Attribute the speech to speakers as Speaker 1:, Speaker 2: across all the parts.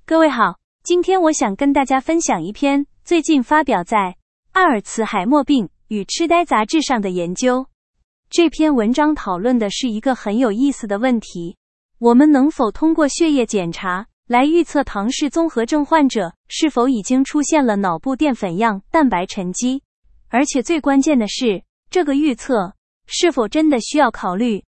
Speaker 1: 各位好，今天我想跟大家分享一篇最近发表在《阿尔茨海默病与痴呆》杂志上的研究。这篇文章讨论的是一个很有意思的问题：我们能否通过血液检查来预测唐氏综合症患者是否已经出现了脑部淀粉样蛋白沉积？而且最关键的是，这个预测是否真的需要考虑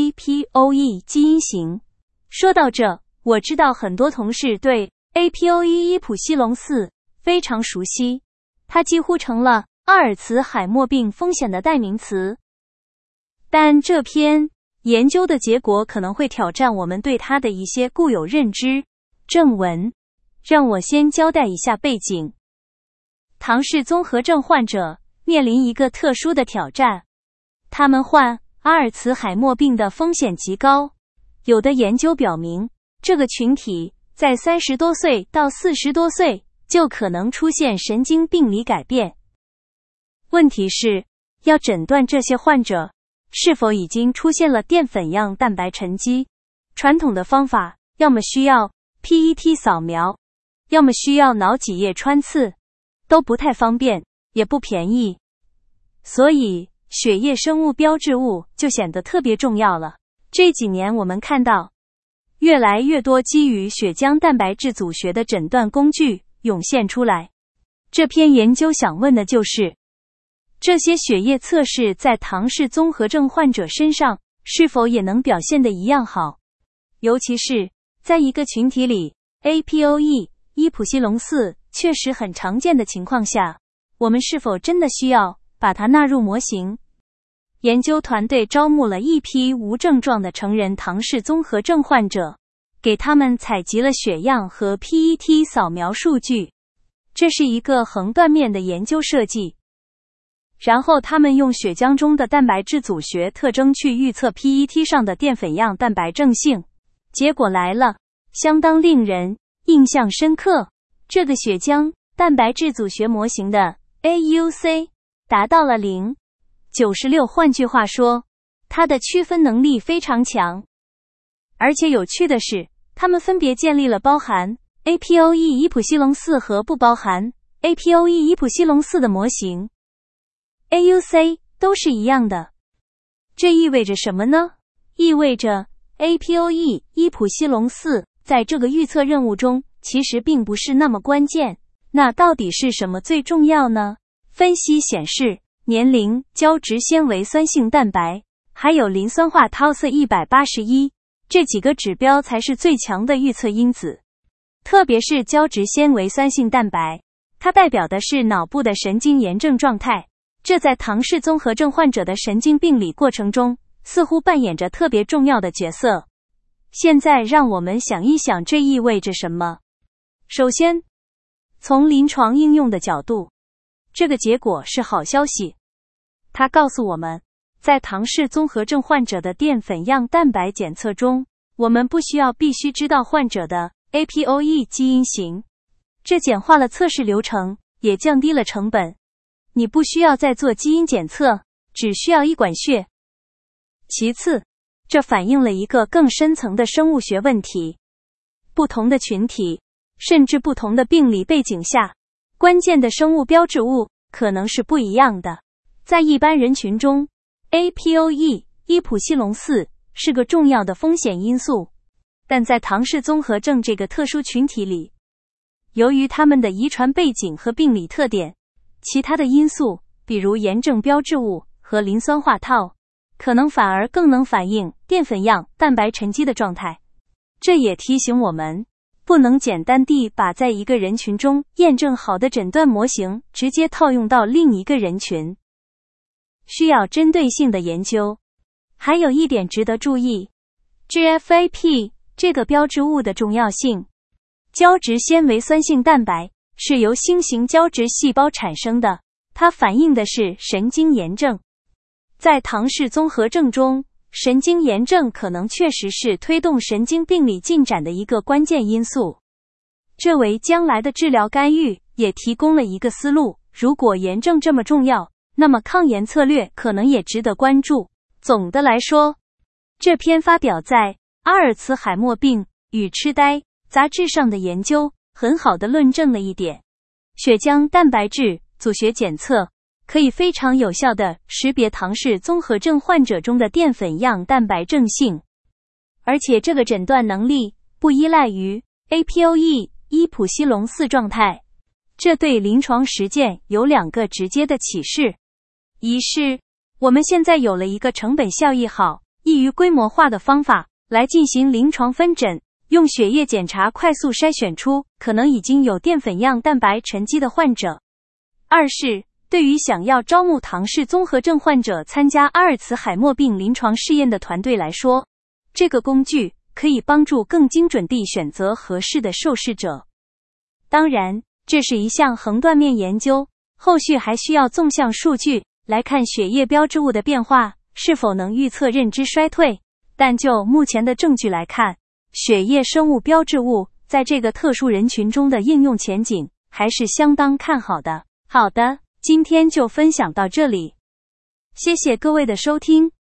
Speaker 1: APOE 基因型？说到这，我知道很多同事对 APOE 伊普西龙4非常熟悉，它几乎成了阿尔茨海默病风险的代名词。但这篇研究的结果可能会挑战我们对它的一些固有认知。正文，让我先交代一下背景。唐氏综合症患者面临一个特殊的挑战，他们患阿尔茨海默病的风险极高。有的研究表明，这个群体在30多岁到40多岁就可能出现神经病理改变。问题是，要诊断这些患者是否已经出现了淀粉样蛋白沉积，传统的方法要么需要 PET 扫描，要么需要脑脊液穿刺，都不太方便，也不便宜。所以，血液生物标志物就显得特别重要了。这几年我们看到，越来越多基于血浆蛋白质组学的诊断工具涌现出来。这篇研究想问的就是，这些血液测试在唐氏综合症患者身上是否也能表现得一样好？尤其是在一个群体里 ，APOE 伊普西龙4确实很常见的情况下，我们是否真的需要把它纳入模型？研究团队招募了一批无症状的成人唐氏综合症患者，给他们采集了血样和 PET 扫描数据。这是一个横断面的研究设计。然后他们用血浆中的蛋白质组学特征去预测 PET 上的淀粉样蛋白正性。结果来了，相当令人印象深刻。这个血浆蛋白质组学模型的 AUC 达到了0.96，换句话说，它的区分能力非常强。而且有趣的是，它们分别建立了包含 APOE 伊普西龙4和不包含 APOE 伊普西龙4的模型。AUC 都是一样的。这意味着什么呢？意味着 APOE 伊普西龙4在这个预测任务中其实并不是那么关键。那到底是什么最重要呢？分析显示，年龄、胶质纤维酸性蛋白，还有磷酸化绦色181，这几个指标才是最强的预测因子。特别是胶质纤维酸性蛋白，它代表的是脑部的神经炎症状态，这在唐氏综合症患者的神经病理过程中似乎扮演着特别重要的角色。现在让我们想一想，这意味着什么？首先，从临床应用的角度，这个结果是好消息。它告诉我们，在唐氏综合症患者的淀粉样蛋白检测中，我们不需要必须知道患者的 APOE 基因型，这简化了测试流程，也降低了成本。你不需要再做基因检测，只需要一管血。其次，这反映了一个更深层的生物学问题。不同的群体，甚至不同的病理背景下，关键的生物标志物可能是不一样的。在一般人群中， APOE 伊普西龙4是个重要的风险因素，但在唐氏综合症这个特殊群体里，由于他们的遗传背景和病理特点，其他的因素，比如炎症标志物和磷酸化绦，可能反而更能反映淀粉样蛋白沉积的状态。这也提醒我们，不能简单地把在一个人群中验证好的诊断模型直接套用到另一个人群，需要针对性的研究。还有一点值得注意， GFAP 这个标志物的重要性。胶质纤维酸性蛋白是由星形胶质细胞产生的，它反映的是神经炎症。在唐氏综合症中，神经炎症可能确实是推动神经病理进展的一个关键因素。这为将来的治疗干预也提供了一个思路。如果炎症这么重要，那么抗炎策略可能也值得关注。总的来说，这篇发表在《阿尔茨海默病与痴呆》 杂志上的研究很好地论证了一点：血浆蛋白质组学检测可以非常有效地识别唐氏综合症患者中的淀粉样蛋白正性，而且这个诊断能力不依赖于 APOE 普西龙4状态。这对临床实践有2个直接的启示。一是，我们现在有了一个成本效益好、易于规模化的方法来进行临床分诊，用血液检查快速筛选出可能已经有淀粉样蛋白沉积的患者。二是，对于想要招募唐氏综合症患者参加阿尔茨海默病临床试验的团队来说，这个工具可以帮助更精准地选择合适的受试者。当然，这是一项横断面研究，后续还需要纵向数据来看血液标志物的变化是否能预测认知衰退，但就目前的证据来看，血液生物标志物在这个特殊人群中的应用前景还是相当看好的。好的，今天就分享到这里，谢谢各位的收听。